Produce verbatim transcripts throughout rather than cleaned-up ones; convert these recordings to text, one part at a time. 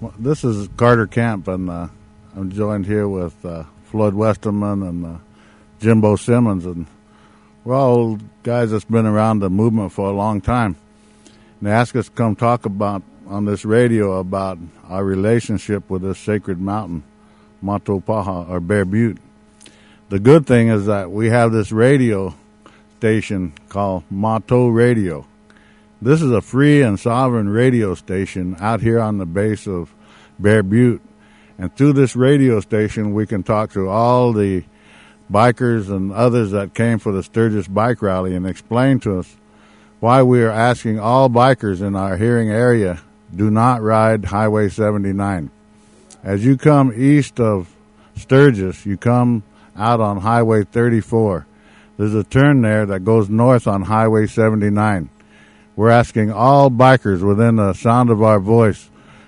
Well, this is Carter Camp, and uh, I'm joined here with uh, Floyd Westerman and uh, Jimbo Simmons, and we're all guys that's been around the movement for a long time. And they asked us to come talk about on this radio about our relationship with this sacred mountain, Mato Paha, or Bear Butte. The good thing is that we have this radio station called Mato Radio. This is a free and sovereign radio station out here on the base of Bear Butte. And through this radio station, we can talk to all the bikers and others that came for the Sturgis Bike Rally and explain to us why we are asking all bikers in our hearing area, do not ride Highway seventy-nine. As you come east of Sturgis, you come out on Highway thirty-four. There's a turn there that goes north on Highway seventy-nine. We're asking all bikers within the sound of our voice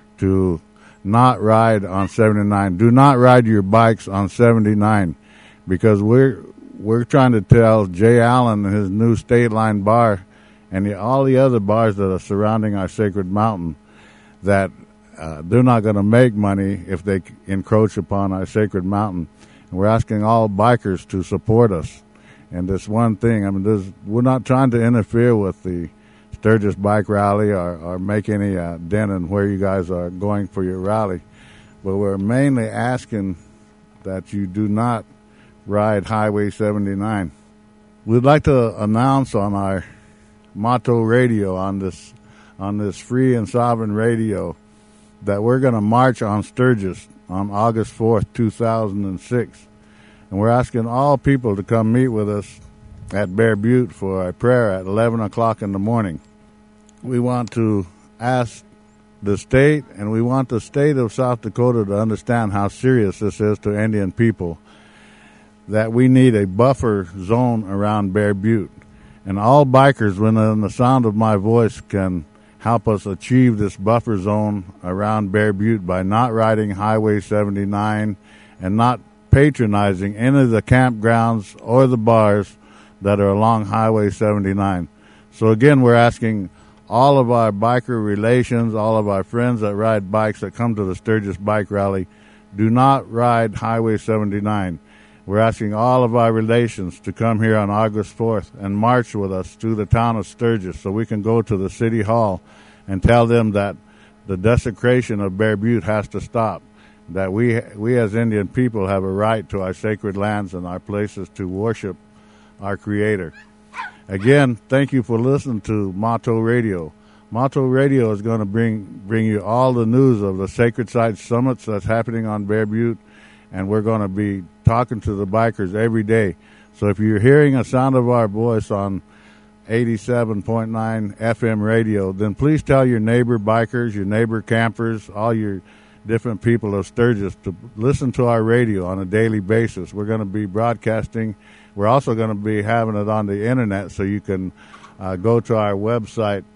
to not ride on seventy-nine. Do not ride your bikes on seventy-nine, because we're we're trying to tell Jay Allen and his new State Line bar and the, all the other bars that are surrounding our sacred mountain that uh, they're not going to make money if they encroach upon our sacred mountain. And we're asking all bikers to support us. And this one thing, I mean, this, we're not trying to interfere with the Sturgis Bike Rally or, or make any uh, dent in where you guys are going for your rally. But we're mainly asking that you do not ride Highway seventy-nine. We'd like to announce on our Mato Radio, on this on this free and sovereign radio, that we're going to march on Sturgis on August fourth, two thousand six. And we're asking all people to come meet with us at Bear Butte for a prayer at eleven o'clock in the morning. We want to ask the state, and we want the state of South Dakota to understand how serious this is to Indian people, that we need a buffer zone around Bear Butte. And all bikers, within the sound of my voice, can help us achieve this buffer zone around Bear Butte by not riding Highway seventy-nine and not patronizing any of the campgrounds or the bars that are along Highway seventy-nine. So again, we're asking all of our biker relations, all of our friends that ride bikes that come to the Sturgis Bike Rally, do not ride Highway seventy-nine. We're asking all of our relations to come here on August fourth and march with us through the town of Sturgis so we can go to the city hall and tell them that the desecration of Bear Butte has to stop, that we we as Indian people have a right to our sacred lands and our places to worship our Creator. Again, thank you for listening to Mato Radio. Mato Radio is going to bring bring you all the news of the Sacred Site Summits that's happening on Bear Butte, and we're going to be talking to the bikers every day. So if you're hearing a sound of our voice on eighty-seven point nine F M radio, then please tell your neighbor bikers, your neighbor campers, all your different people of Sturgis to listen to our radio on a daily basis. We're going to be broadcasting. We're also going to be having it on the internet, so you can uh, go to our website,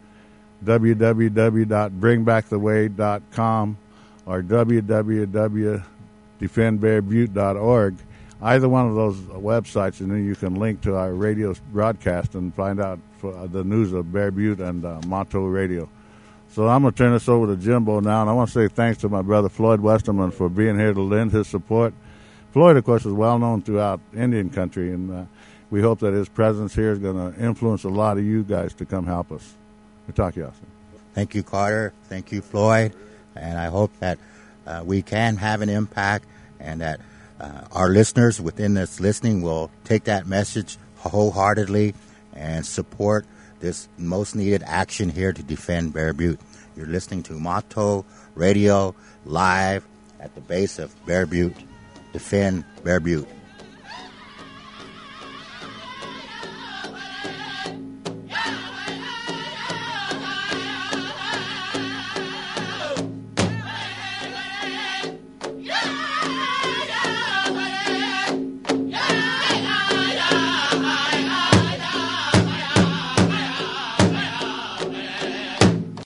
w w w dot bring back the way dot com or w w w dot defend bear butte dot org. Either one of those websites, and then you can link to our radio broadcast and find out for the news of Bear Butte and uh, Mato Radio. So I'm going to turn this over to Jimbo now, and I want to say thanks to my brother Floyd Westerman for being here to lend his support. Floyd, of course, is well known throughout Indian country, and uh, we hope that his presence here is going to influence a lot of you guys to come help us. Mitakuye. Thank you, Carter. Thank you, Floyd. And I hope that uh, we can have an impact, and that uh, our listeners within this listening will take that message wholeheartedly and support this most needed action here to defend Bear Butte. You're listening to Mato Radio live at the base of Bear Butte. Defend Bear Butte.